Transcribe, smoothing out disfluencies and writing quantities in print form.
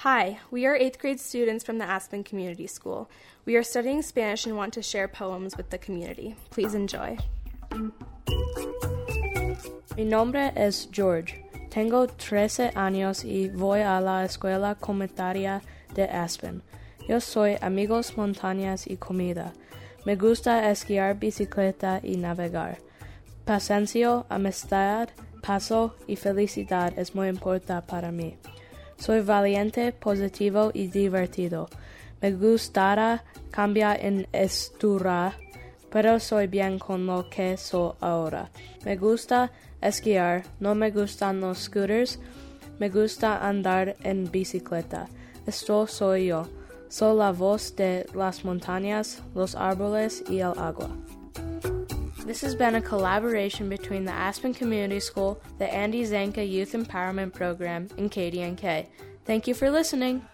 Hi, we are 8th grade students from the Aspen Community School. We are studying Spanish and want to share poems with the community. Please enjoy. Mi nombre es George. Tengo 13 años y voy a la escuela comunitaria de Aspen. Yo soy amigos, montañas y comida. Me gusta esquiar bicicleta y navegar. Paciencia, amistad, paso y felicidad es muy importante para mí. Soy valiente, positivo y divertido. Me gustará cambiar en estudiar, pero soy bien con lo que soy ahora. Me gusta esquiar, no me gustan los scooters, me gusta andar en bicicleta. Esto soy yo. Soy la voz de las montañas, los árboles y el agua. This has been a collaboration between the Aspen Community School, the Andy Zanka Youth Empowerment Program, and KDNK. Thank you for listening.